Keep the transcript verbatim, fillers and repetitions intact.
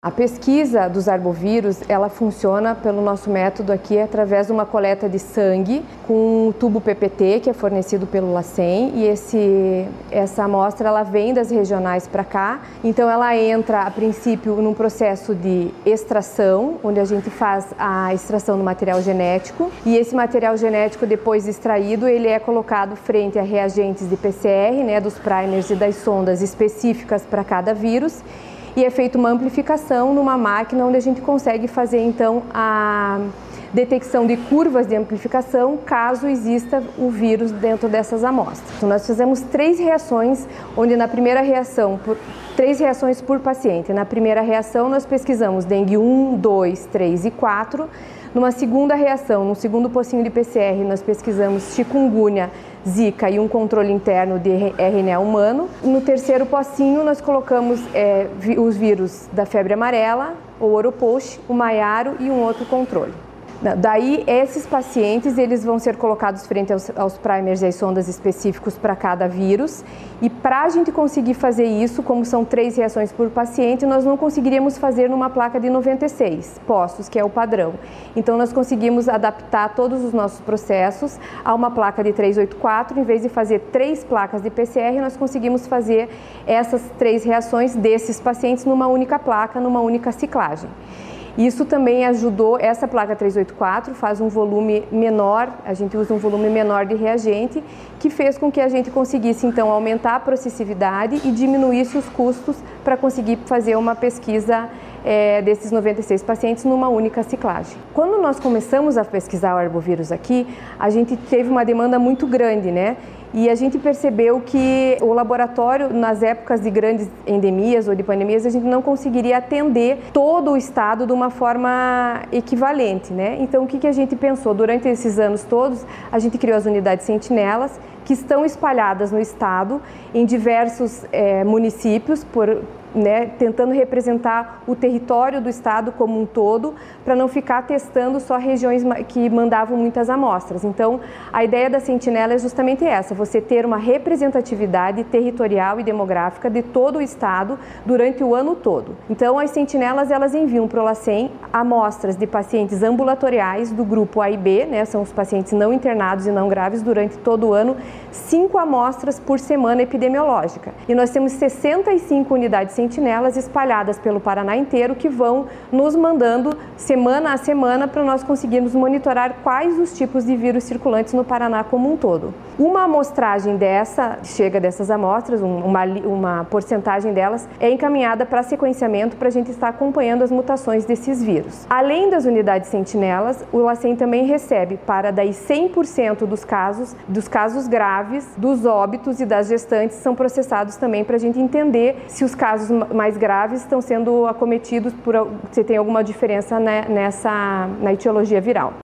A pesquisa dos arbovírus, ela funciona pelo nosso método aqui através de uma coleta de sangue com um tubo P P T que é fornecido pelo LACEN, e esse, essa amostra ela vem das regionais para cá, então ela entra a princípio num processo de extração, onde a gente faz a extração do material genético, e esse material genético depois extraído ele é colocado frente a reagentes de P C R, né, dos primers e das sondas específicas para cada vírus, e é feita uma amplificação numa máquina onde a gente consegue fazer então a detecção de curvas de amplificação caso exista o vírus dentro dessas amostras. Então, nós fizemos três reações, onde na primeira reação, por, três reações por paciente. Na primeira reação nós pesquisamos dengue um, dois, três e quatro. Numa segunda reação, no segundo pocinho de P C R, nós pesquisamos chikungunya, zika e um controle interno de R N A humano. No terceiro pocinho, nós colocamos é, os vírus da febre amarela, o Oropouche, o Maiaro e um outro controle. Daí, esses pacientes eles vão ser colocados frente aos, aos primers e às sondas específicos para cada vírus. E para a gente conseguir fazer isso, como são três reações por paciente, nós não conseguiríamos fazer numa placa de noventa e seis postos, que é o padrão. Então, nós conseguimos adaptar todos os nossos processos a uma placa de trezentos e oitenta e quatro. Em vez de fazer três placas de P C R, nós conseguimos fazer essas três reações desses pacientes numa única placa, numa única ciclagem. Isso também ajudou, essa placa trezentos e oitenta e quatro faz um volume menor, a gente usa um volume menor de reagente, que fez com que a gente conseguisse então aumentar a processividade e diminuísse os custos para conseguir fazer uma pesquisa é, desses noventa e seis pacientes numa única ciclagem. Quando nós começamos a pesquisar o arbovírus aqui, a gente teve uma demanda muito grande, né? E a gente percebeu que o laboratório, nas épocas de grandes endemias ou de pandemias, a gente não conseguiria atender todo o estado de uma forma equivalente, né? Então, o que, que a gente pensou? Durante esses anos todos, a gente criou as unidades sentinelas, que estão espalhadas no estado, em diversos é, municípios, por, né, tentando representar o território do estado como um todo, para não ficar testando só regiões que mandavam muitas amostras. Então, a ideia da sentinela é justamente essa, você ter uma representatividade territorial e demográfica de todo o estado durante o ano todo. Então, as sentinelas, elas enviam para o LACEN amostras de pacientes ambulatoriais do grupo A e B, né, são os pacientes não internados e não graves durante todo o ano, cinco amostras por semana epidemiológica. E nós temos sessenta e cinco unidades sentinelas espalhadas pelo Paraná inteiro que vão nos mandando semana a semana para nós conseguirmos monitorar quais os tipos de vírus circulantes no Paraná como um todo. Uma amostragem dessa, chega dessas amostras, uma, uma porcentagem delas é encaminhada para sequenciamento para a gente estar acompanhando as mutações desses vírus. Além das unidades sentinelas, o LACEN também recebe para daí cem por cento dos casos, dos casos graves, dos óbitos e das gestantes são processados também para a gente entender se os casos mais graves estão sendo acometidos por se tem alguma diferença né, nessa na etiologia viral.